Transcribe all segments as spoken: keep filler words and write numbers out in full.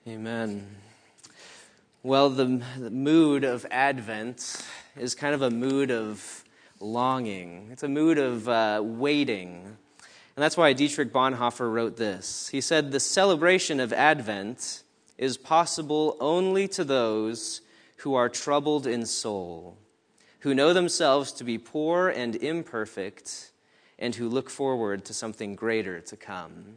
Amen. Well, the, the mood of Advent is kind of a mood of longing. It's a mood of uh, waiting. And that's why Dietrich Bonhoeffer wrote this. He said, "The celebration of Advent is possible only to those who are troubled in soul, who know themselves to be poor and imperfect, and who look forward to something greater to come."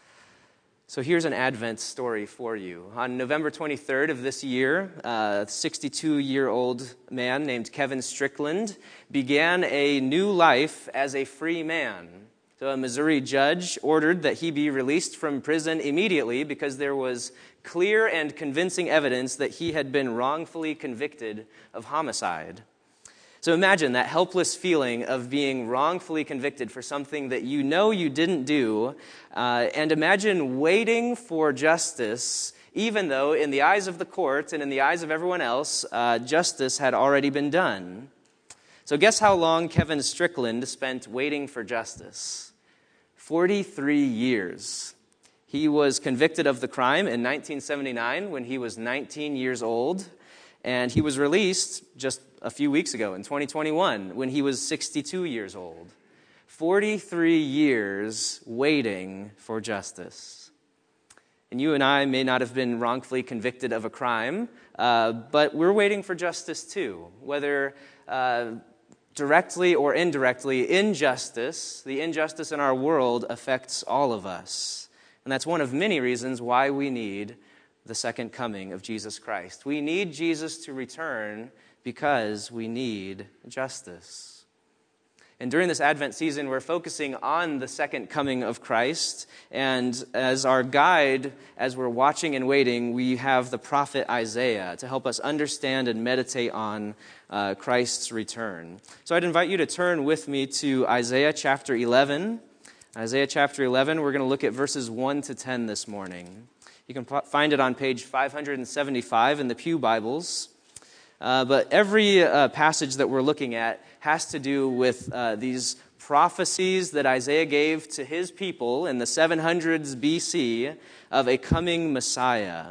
So here's an Advent story for you. On November twenty-third of this year, a sixty-two-year-old man named Kevin Strickland began a new life as a free man. So a Missouri judge ordered that he be released from prison immediately because there was clear and convincing evidence that he had been wrongfully convicted of homicide. So imagine that helpless feeling of being wrongfully convicted for something that you know you didn't do, uh, and imagine waiting for justice, even though in the eyes of the court and in the eyes of everyone else, uh, justice had already been done. So guess how long Kevin Strickland spent waiting for justice? forty-three years. He was convicted of the crime in nineteen seventy-nine when he was nineteen years old, and he was released just a few weeks ago in twenty twenty-one when he was sixty-two years old. forty-three years waiting for justice. And you and I may not have been wrongfully convicted of a crime, uh, but we're waiting for justice too. Whether uh, directly or indirectly, injustice, the injustice in our world affects all of us. And that's one of many reasons why we need the second coming of Jesus Christ. We need Jesus to return because we need justice. And during this Advent season, we're focusing on the second coming of Christ. And as our guide, as we're watching and waiting, we have the prophet Isaiah to help us understand and meditate on uh, Christ's return. So I'd invite you to turn with me to Isaiah chapter eleven. Isaiah chapter eleven, we're going to look at verses one to ten this morning. You can find it on page five seventy-five in the Pew Bibles. Uh, but every uh, passage that we're looking at has to do with uh, these prophecies that Isaiah gave to his people in the seven hundreds B C of a coming Messiah.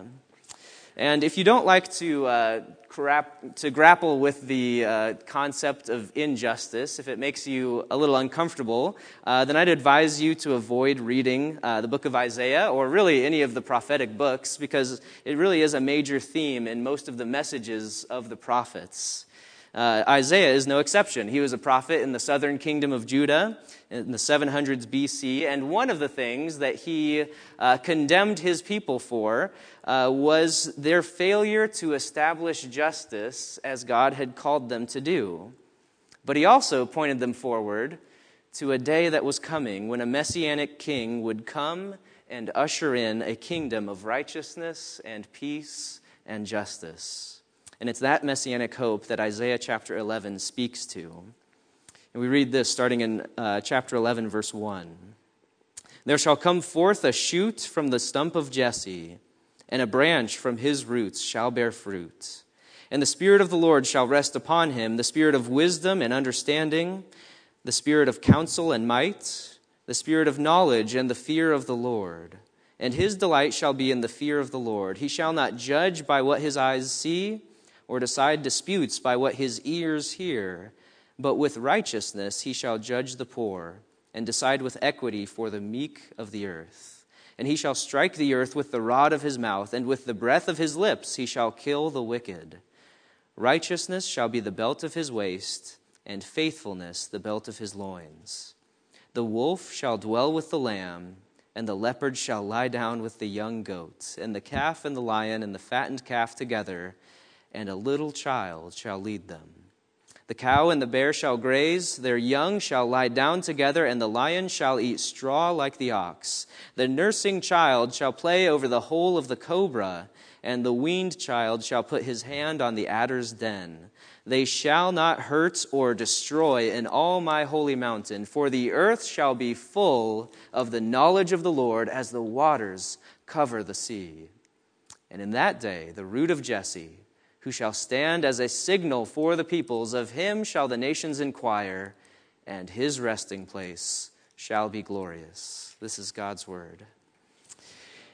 And if you don't like to uh, crap, to grapple with the uh, concept of injustice, if it makes you a little uncomfortable, uh, then I'd advise you to avoid reading uh, the book of Isaiah or really any of the prophetic books, because it really is a major theme in most of the messages of the prophets. Uh, Isaiah is no exception. He was a prophet in the southern kingdom of Judah in the seven hundreds B C, and one of the things that he uh, condemned his people for uh, was their failure to establish justice as God had called them to do. But he also pointed them forward to a day that was coming when a messianic king would come and usher in a kingdom of righteousness and peace and justice. And it's that messianic hope that Isaiah chapter eleven speaks to. And we read this starting in uh, chapter eleven, verse one. "There shall come forth a shoot from the stump of Jesse, and a branch from his roots shall bear fruit. And the Spirit of the Lord shall rest upon him, the Spirit of wisdom and understanding, the Spirit of counsel and might, the Spirit of knowledge and the fear of the Lord. And his delight shall be in the fear of the Lord. He shall not judge by what his eyes see, or decide disputes by what his ears hear, but with righteousness he shall judge the poor, and decide with equity for the meek of the earth. And he shall strike the earth with the rod of his mouth, and with the breath of his lips he shall kill the wicked. Righteousness shall be the belt of his waist, and faithfulness the belt of his loins. The wolf shall dwell with the lamb, and the leopard shall lie down with the young goat, and the calf and the lion and the fattened calf together, and a little child shall lead them. The cow and the bear shall graze, their young shall lie down together, and the lion shall eat straw like the ox. The nursing child shall play over the hole of the cobra, and the weaned child shall put his hand on the adder's den. They shall not hurt or destroy in all my holy mountain, for the earth shall be full of the knowledge of the Lord as the waters cover the sea. And in that day the root of Jesse, who shall stand as a signal for the peoples, of him shall the nations inquire, and his resting place shall be glorious." This is God's word.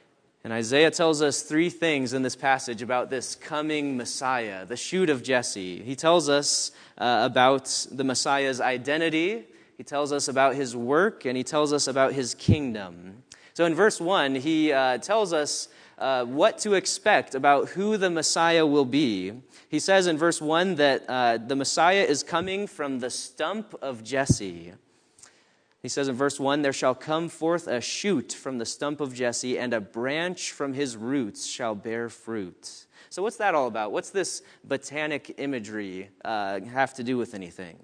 And Isaiah tells us three things in this passage about this coming Messiah, the shoot of Jesse. He tells us uh, about the Messiah's identity, he tells us about his work, and he tells us about his kingdom. So in verse one, he uh, tells us uh, what to expect about who the Messiah will be. He says in verse one that uh, the Messiah is coming from the stump of Jesse. He says in verse one, there shall come forth a shoot from the stump of Jesse, and a branch from his roots shall bear fruit. So what's that all about? What's this botanic imagery uh, have to do with anything?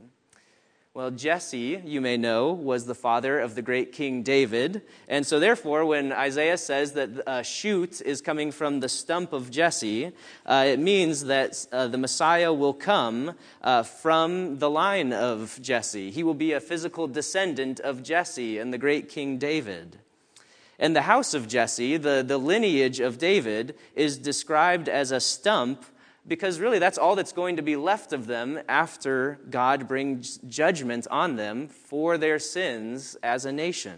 Well, Jesse, you may know, was the father of the great King David. And so therefore, when Isaiah says that a shoot is coming from the stump of Jesse, uh, it means that uh, the Messiah will come uh, from the line of Jesse. He will be a physical descendant of Jesse and the great King David. And the house of Jesse, the, the lineage of David, is described as a stump because really that's all that's going to be left of them after God brings judgment on them for their sins as a nation.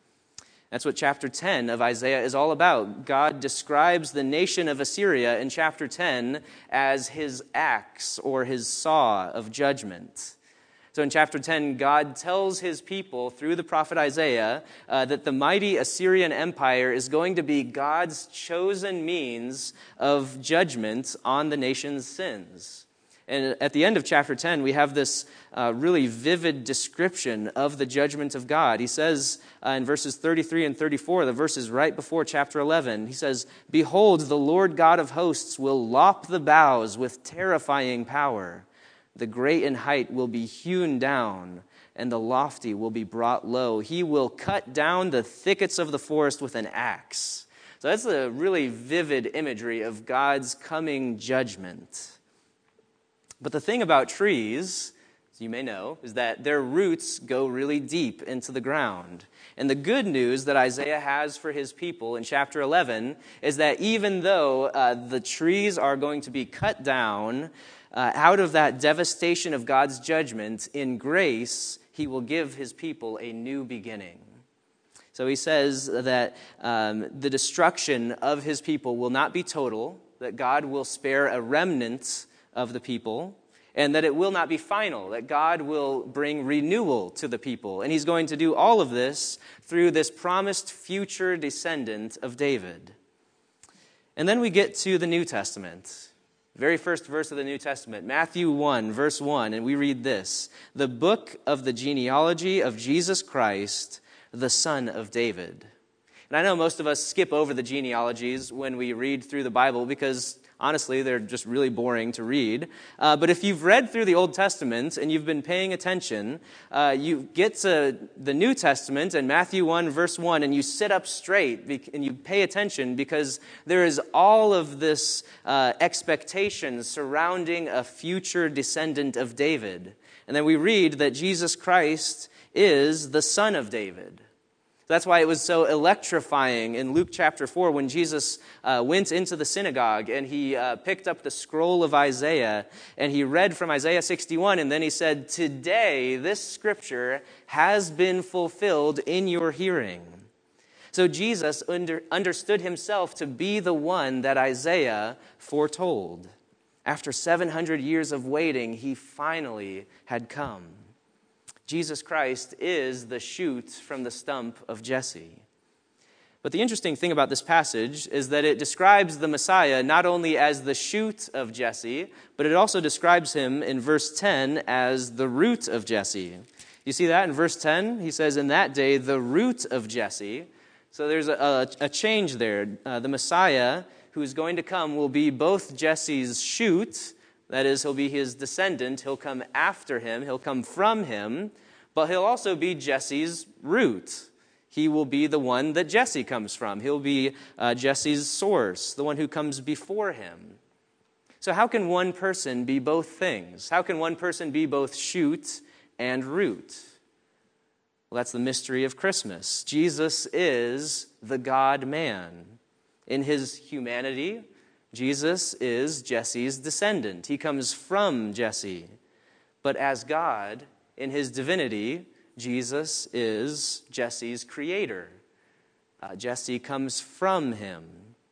That's what chapter ten of Isaiah is all about. God describes the nation of Assyria in chapter ten as his axe or his saw of judgment. So in chapter ten, God tells his people through the prophet Isaiah uh, that the mighty Assyrian Empire is going to be God's chosen means of judgment on the nation's sins. And at the end of chapter ten, we have this uh, really vivid description of the judgment of God. He says uh, in verses thirty-three and thirty-four, the verses right before chapter eleven, he says, "Behold, the Lord God of hosts will lop the boughs with terrifying power. The great in height will be hewn down, and the lofty will be brought low. He will cut down the thickets of the forest with an axe." So that's a really vivid imagery of God's coming judgment. But the thing about trees, as you may know, is that their roots go really deep into the ground. And the good news that Isaiah has for his people in chapter eleven is that even though uh, the trees are going to be cut down, Uh, out of that devastation of God's judgment, in grace, he will give his people a new beginning. So he says that um, the destruction of his people will not be total, that God will spare a remnant of the people, and that it will not be final, that God will bring renewal to the people. And he's going to do all of this through this promised future descendant of David. And then we get to the New Testament. Very first verse of the New Testament, Matthew one, verse one, and we read this: "The book of the genealogy of Jesus Christ, the son of David." And I know most of us skip over the genealogies when we read through the Bible because, honestly, they're just really boring to read. Uh, but if you've read through the Old Testament and you've been paying attention, uh, you get to the New Testament and Matthew one, verse one, and you sit up straight and you pay attention because there is all of this uh, expectation surrounding a future descendant of David. And then we read that Jesus Christ is the son of David. That's why it was so electrifying in Luke chapter four when Jesus uh, went into the synagogue and he uh, picked up the scroll of Isaiah and he read from Isaiah sixty-one, and then he said, "Today this scripture has been fulfilled in your hearing." So Jesus under, understood himself to be the one that Isaiah foretold. After seven hundred years of waiting, he finally had come. Jesus Christ is the shoot from the stump of Jesse. But the interesting thing about this passage is that it describes the Messiah not only as the shoot of Jesse, but it also describes him in verse ten as the root of Jesse. You see that in verse ten? He says, "In that day, the root of Jesse." So there's a, a, a change there. Uh, the Messiah who is going to come will be both Jesse's shoot, that is, he'll be his descendant, he'll come after him, he'll come from him, but he'll also be Jesse's root. He will be the one that Jesse comes from. He'll be uh, Jesse's source, the one who comes before him. So how can one person be both things? How can one person be both shoot and root? Well, that's the mystery of Christmas. Jesus is the God-man. In his humanity, Jesus is Jesse's descendant. He comes from Jesse. But as God, in his divinity, Jesus is Jesse's creator. Uh, Jesse comes from him.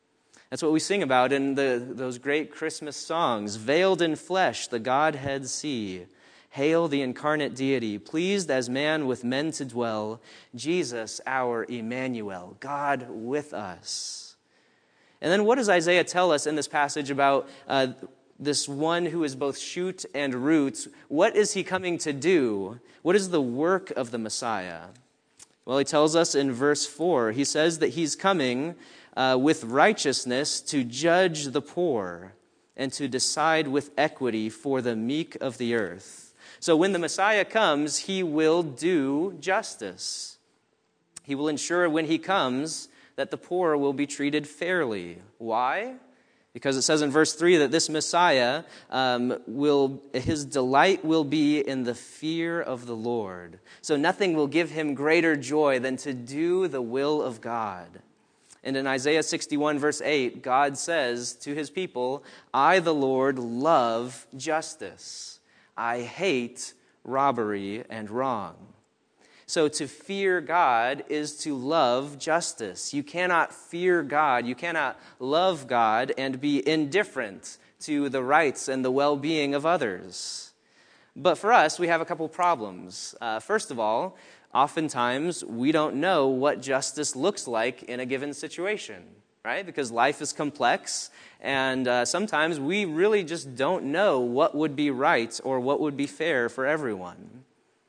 That's what we sing about in the, those great Christmas songs. Veiled in flesh, the Godhead see. Hail the incarnate deity, pleased as man with men to dwell. Jesus, our Emmanuel, God with us. And then what does Isaiah tell us in this passage about uh, this one who is both shoot and root? What is he coming to do? What is the work of the Messiah? Well, he tells us in verse four, he says that he's coming uh, with righteousness to judge the poor and to decide with equity for the meek of the earth. So when the Messiah comes, he will do justice. He will ensure when he comes that the poor will be treated fairly. Why? Because it says in verse three that this Messiah, um, will his delight will be in the fear of the Lord. So nothing will give him greater joy than to do the will of God. And in Isaiah sixty-one, verse eight, God says to his people, I, the Lord, love justice. I hate robbery and wrong. So to fear God is to love justice. You cannot fear God, you cannot love God and be indifferent to the rights and the well-being of others. But for us, we have a couple problems. Uh, first of all, oftentimes we don't know what justice looks like in a given situation, right? Because life is complex, and uh, sometimes we really just don't know what would be right or what would be fair for everyone.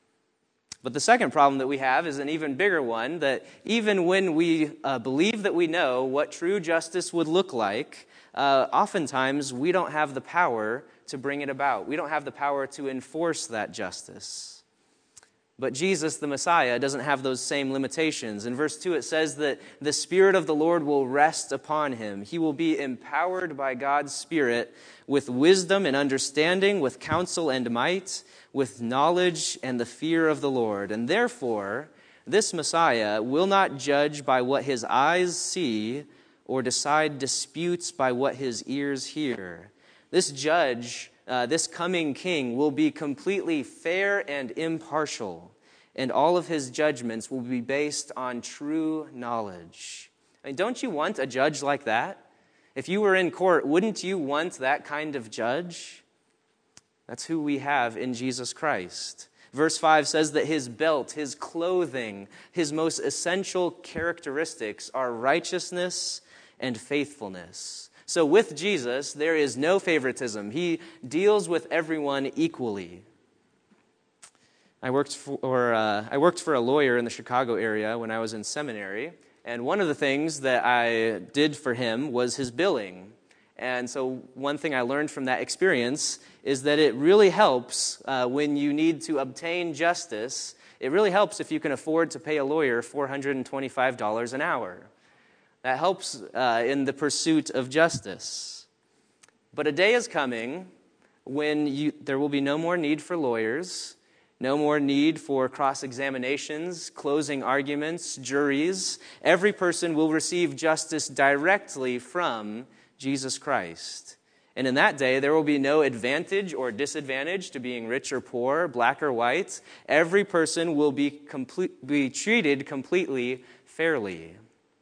But the second problem that we have is an even bigger one, that even when we uh, believe that we know what true justice would look like, uh, oftentimes we don't have the power to bring it about. We don't have the power to enforce that justice. But Jesus, the Messiah, doesn't have those same limitations. In verse two, it says that the Spirit of the Lord will rest upon him. He will be empowered by God's Spirit with wisdom and understanding, with counsel and might, with knowledge and the fear of the Lord. And therefore, this Messiah will not judge by what his eyes see or decide disputes by what his ears hear. This judge, uh, this coming king, will be completely fair and impartial, and all of his judgments will be based on true knowledge. I mean, don't you want a judge like that? If you were in court, wouldn't you want that kind of judge? That's who we have in Jesus Christ. Verse five says that his belt, his clothing, his most essential characteristics are righteousness and faithfulness. So with Jesus, there is no favoritism. He deals with everyone equally. I worked for uh, I worked for a lawyer in the Chicago area when I was in seminary, and one of the things that I did for him was his billing. And so one thing I learned from that experience is that it really helps uh, when you need to obtain justice. It really helps if you can afford to pay a lawyer four hundred twenty-five dollars an hour. That helps uh, in the pursuit of justice. But a day is coming when you, there will be no more need for lawyers, no more need for cross-examinations, closing arguments, juries. Every person will receive justice directly from Jesus Christ. And in that day, there will be no advantage or disadvantage to being rich or poor, black or white. Every person will be, complete, be treated completely fairly.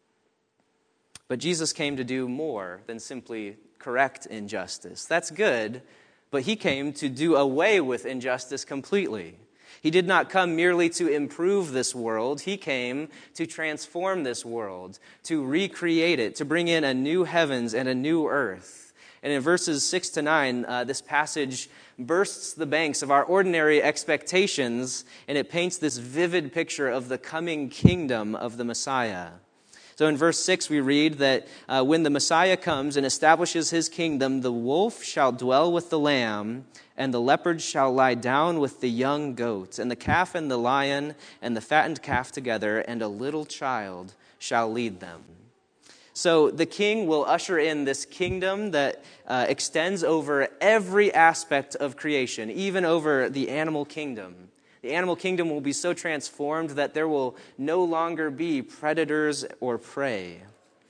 But Jesus came to do more than simply correct injustice. That's good, but he came to do away with injustice completely. He did not come merely to improve this world. He came to transform this world, to recreate it, to bring in a new heavens and a new earth. And in verses six to nine, uh, this passage bursts the banks of our ordinary expectations, and it paints this vivid picture of the coming kingdom of the Messiah. So in verse six, we read that uh, when the Messiah comes and establishes his kingdom, the wolf shall dwell with the lamb, and the leopard shall lie down with the young goat, and the calf and the lion and the fattened calf together, and a little child shall lead them. So the king will usher in this kingdom that uh, extends over every aspect of creation, even over the animal kingdom. The animal kingdom will be so transformed that there will no longer be predators or prey.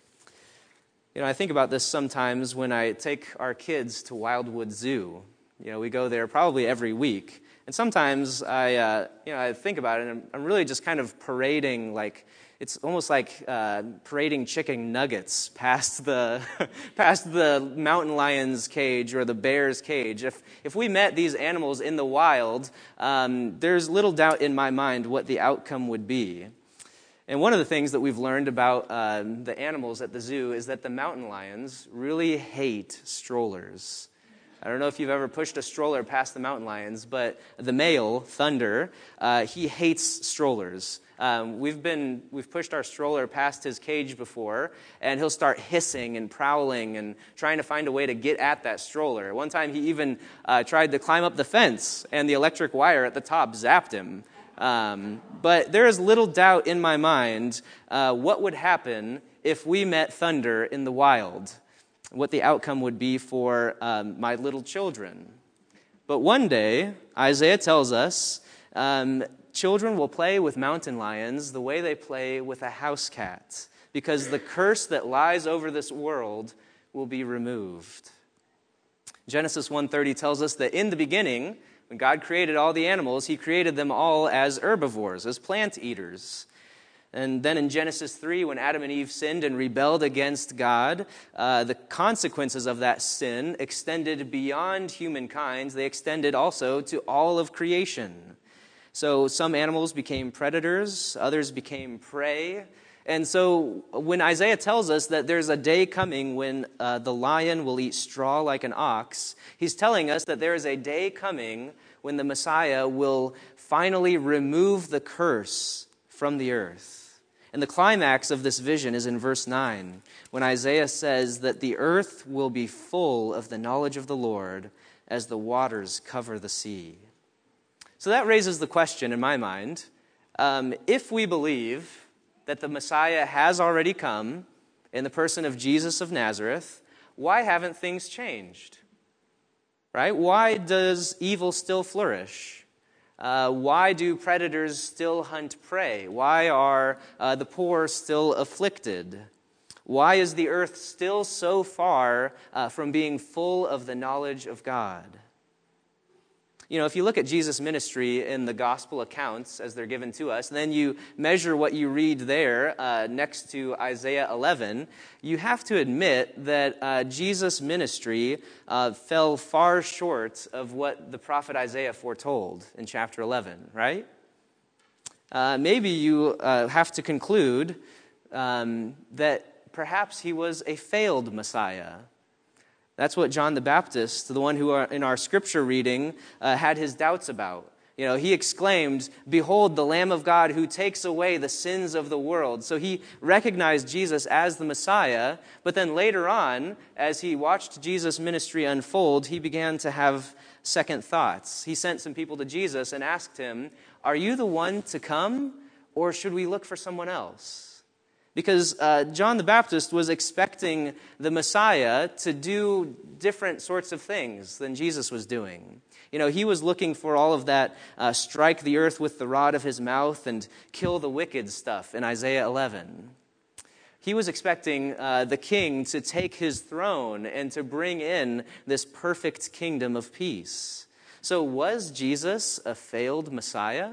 You know, I think about this sometimes when I take our kids to Wildwood Zoo. You know, we go there probably every week. And sometimes I, uh, you know, I think about it, and I'm, I'm really just kind of parading, like, It's almost like uh, parading chicken nuggets past the past the mountain lion's cage or the bear's cage. If if we met these animals in the wild, um, there's little doubt in my mind what the outcome would be. And one of the things that we've learned about uh, the animals at the zoo is that the mountain lions really hate strollers. I don't know if you've ever pushed a stroller past the mountain lions, but the male, Thunder, uh, he hates strollers. Um, we've been we've pushed our stroller past his cage before, and he'll start hissing and prowling and trying to find a way to get at that stroller. One time, he even uh, tried to climb up the fence, and the electric wire at the top zapped him. Um, but there is little doubt in my mind uh, what would happen if we met Thunder in the wild, what the outcome would be for um, my little children. But one day, Isaiah tells us, um, children will play with mountain lions the way they play with a house cat, because the curse that lies over this world will be removed. Genesis one thirty tells us that in the beginning, when God created all the animals, he created them all as herbivores, as plant eaters. And then in Genesis three, when Adam and Eve sinned and rebelled against God, uh, the consequences of that sin extended beyond humankind. They extended also to all of creation. So some animals became predators, others became prey. And so when Isaiah tells us that there's a day coming when uh, the lion will eat straw like an ox, he's telling us that there is a day coming when the Messiah will finally remove the curse from the earth. And the climax of this vision is in verse nine, when Isaiah says that the earth will be full of the knowledge of the Lord as the waters cover the sea. So that raises the question in my mind, um, if we believe that the Messiah has already come in the person of Jesus of Nazareth, why haven't things changed? Right? Why does evil still flourish? Uh, why do predators still hunt prey? Why are uh, the poor still afflicted? Why is the earth still so far uh, from being full of the knowledge of God? You know, if you look at Jesus' ministry in the gospel accounts as they're given to us, and then you measure what you read there uh, next to Isaiah eleven, you have to admit that uh, Jesus' ministry uh, fell far short of what the prophet Isaiah foretold in chapter eleven, right? Uh, maybe you uh, have to conclude um, that perhaps he was a failed Messiah. That's what John the Baptist, the one who are in our scripture reading, uh, had his doubts about. You know, he exclaimed, "Behold, the Lamb of God who takes away the sins of the world." So he recognized Jesus as the Messiah, but then later on, as he watched Jesus' ministry unfold, he began to have second thoughts. He sent some people to Jesus and asked him, "Are you the one to come, or should we look for someone else?" Because uh, John the Baptist was expecting the Messiah to do different sorts of things than Jesus was doing. You know, he was looking for all of that uh, strike the earth with the rod of his mouth and kill the wicked stuff in Isaiah eleven. He was expecting uh, the king to take his throne and to bring in this perfect kingdom of peace. So was Jesus a failed Messiah?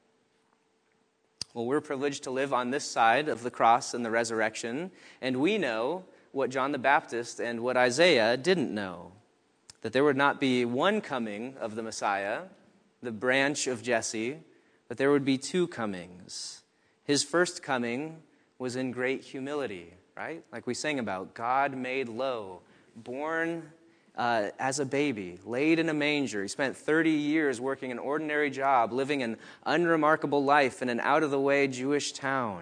Well, we're privileged to live on this side of the cross and the resurrection, and we know what John the Baptist and what Isaiah didn't know, that there would not be one coming of the Messiah, the branch of Jesse, but there would be two comings. His first coming was in great humility, right? Like we sang about, God made low, born Uh, as a baby, laid in a manger. He spent thirty years working an ordinary job, living an unremarkable life in an out-of-the-way Jewish town.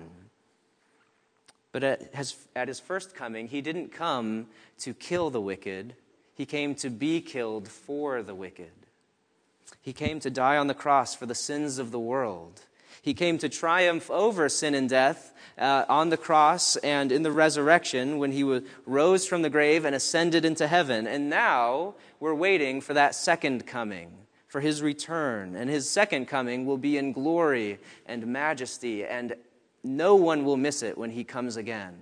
But at his, at his first coming, he didn't come to kill the wicked. He came to be killed for the wicked. He came to die on the cross for the sins of the world. He came to triumph over sin and death uh, on the cross and in the resurrection when he was, rose from the grave and ascended into heaven. And now we're waiting for that second coming, for his return. And his second coming will be in glory and majesty, and no one will miss it when he comes again.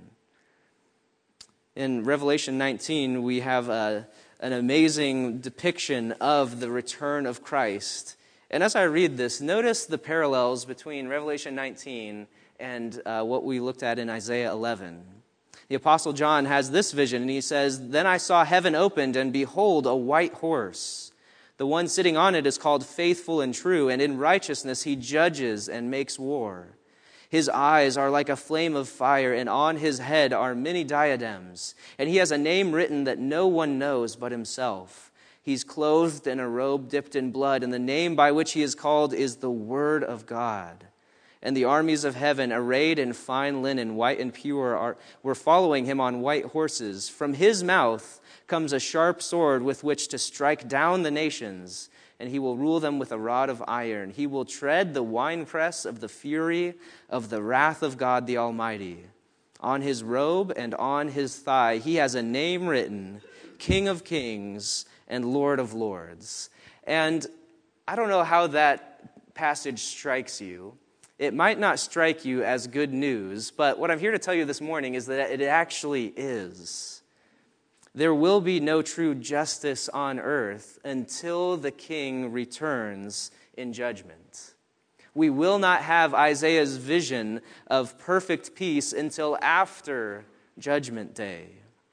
In Revelation nineteen, we have a, an amazing depiction of the return of Christ. And as I read this, notice the parallels between Revelation nineteen and uh, what we looked at in Isaiah eleven. The Apostle John has this vision, and he says, "Then I saw heaven opened, and behold, a white horse. The one sitting on it is called Faithful and True, and in righteousness he judges and makes war. His eyes are like a flame of fire, and on his head are many diadems. And he has a name written that no one knows but himself. He's clothed in a robe dipped in blood, and the name by which he is called is the Word of God. And the armies of heaven, arrayed in fine linen, white and pure, are, were following him on white horses. From his mouth comes a sharp sword with which to strike down the nations, and he will rule them with a rod of iron. He will tread the winepress of the fury of the wrath of God the Almighty. On his robe and on his thigh he has a name written, King of Kings and Lord of Lords." And I don't know how that passage strikes you. It might not strike you as good news, but what I'm here to tell you this morning is that it actually is. There will be no true justice on earth until the King returns in judgment. We will not have Isaiah's vision of perfect peace until after Judgment Day.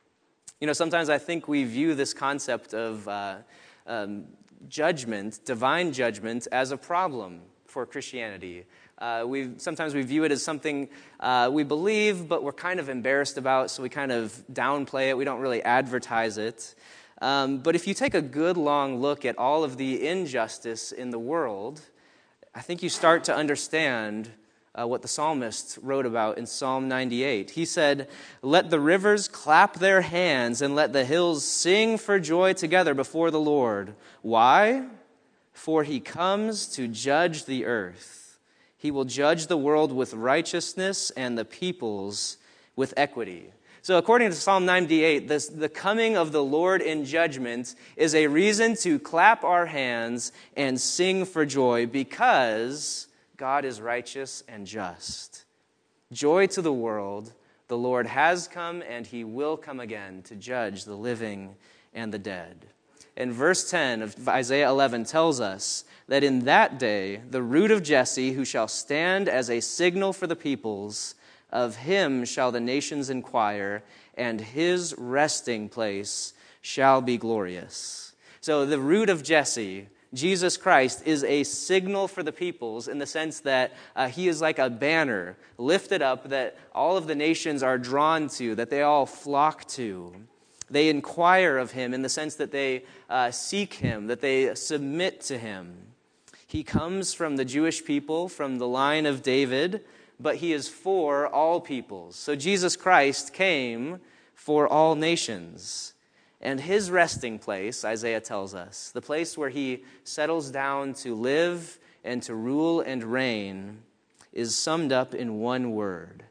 You know, sometimes I think we view this concept of uh, um, judgment, divine judgment, as a problem for Christianity. Uh, we sometimes we view it as something uh, we believe, but we're kind of embarrassed about, so we kind of downplay it. We don't really advertise it. Um, but if you take a good long look at all of the injustice in the world, I think you start to understand uh, what the psalmist wrote about in Psalm ninety-eight. He said, "Let the rivers clap their hands and let the hills sing for joy together before the Lord. Why? For he comes to judge the earth. He will judge the world with righteousness and the peoples with equity." So according to Psalm ninety-eight, this, the coming of the Lord in judgment is a reason to clap our hands and sing for joy because God is righteous and just. Joy to the world. The Lord has come and he will come again to judge the living and the dead. And verse ten of Isaiah eleven tells us that in that day, the root of Jesse, who shall stand as a signal for the peoples, of him shall the nations inquire, and his resting place shall be glorious. So the root of Jesse, Jesus Christ, is a signal for the peoples in the sense that uh, he is like a banner lifted up that all of the nations are drawn to, that they all flock to. They inquire of him in the sense that they uh, seek him, that they submit to him. He comes from the Jewish people, from the line of David, but he is for all peoples. So Jesus Christ came for all nations. And his resting place, Isaiah tells us, the place where he settles down to live and to rule and reign, is summed up in one word: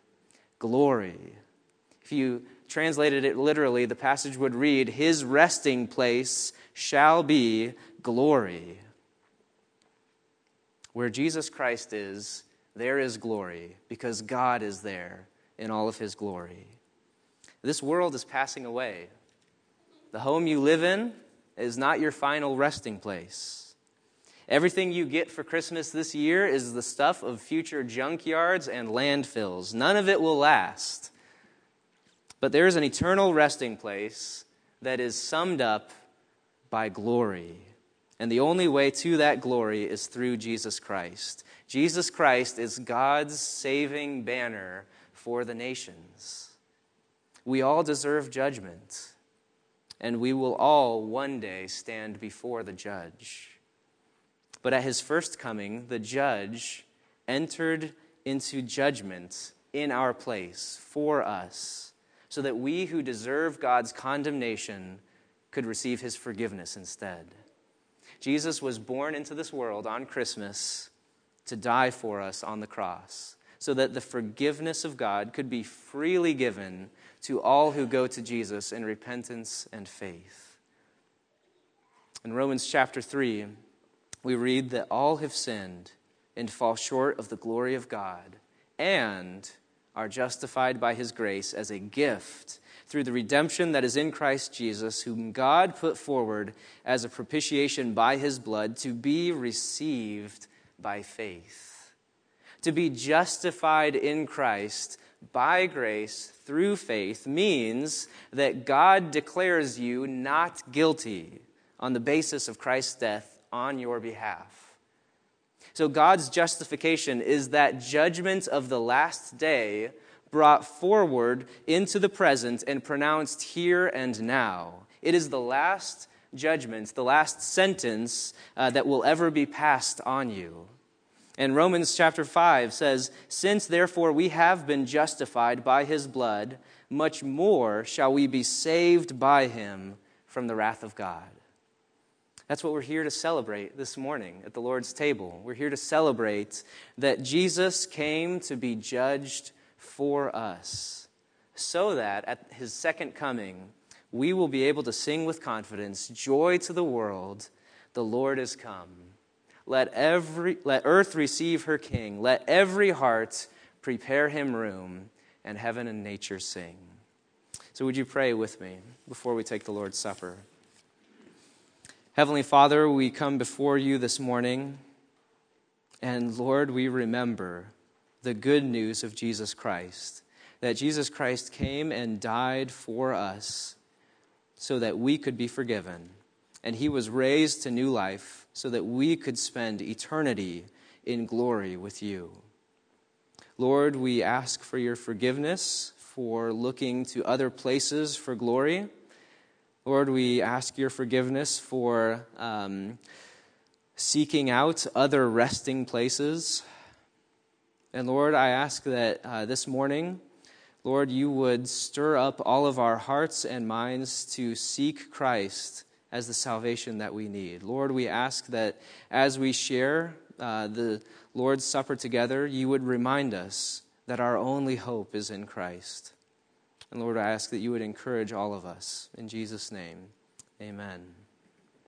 glory. If you translated it literally, the passage would read, "His resting place shall be glory." Where Jesus Christ is, there is glory, because God is there in all of his glory. This world is passing away. The home you live in is not your final resting place. Everything you get for Christmas this year is the stuff of future junkyards and landfills. None of it will last. But there is an eternal resting place that is summed up by glory. And the only way to that glory is through Jesus Christ. Jesus Christ is God's saving banner for the nations. We all deserve judgment, and we will all one day stand before the judge. But at his first coming, the judge entered into judgment in our place for us, so that we who deserve God's condemnation could receive his forgiveness instead. Jesus was born into this world on Christmas to die for us on the cross, so that the forgiveness of God could be freely given to all who go to Jesus in repentance and faith. In Romans chapter three, we read that all have sinned and fall short of the glory of God, and are justified by his grace as a gift through the redemption that is in Christ Jesus, whom God put forward as a propitiation by his blood to be received by faith. To be justified in Christ by grace through faith means that God declares you not guilty on the basis of Christ's death on your behalf. So God's justification is that judgment of the last day brought forward into the present and pronounced here and now. It is the last judgment, the last sentence uh, that will ever be passed on you. And Romans chapter five says, "Since therefore we have been justified by his blood, much more shall we be saved by him from the wrath of God." That's what we're here to celebrate this morning at the Lord's table. We're here to celebrate that Jesus came to be judged for us, so that at his second coming, we will be able to sing with confidence, "Joy to the world, the Lord is come. Let every let earth receive her King. Let every heart prepare him room, and heaven and nature sing." So would you pray with me before we take the Lord's Supper? Heavenly Father, we come before you this morning, and Lord, we remember the good news of Jesus Christ, that Jesus Christ came and died for us so that we could be forgiven. And he was raised to new life so that we could spend eternity in glory with you. Lord, we ask for your forgiveness for looking to other places for glory. Lord, we ask your forgiveness for um, seeking out other resting places. And Lord, I ask that uh, this morning, Lord, you would stir up all of our hearts and minds to seek Christ as the salvation that we need. Lord, we ask that as we share uh, the Lord's Supper together, you would remind us that our only hope is in Christ. And Lord, I ask that you would encourage all of us. In Jesus' name, amen.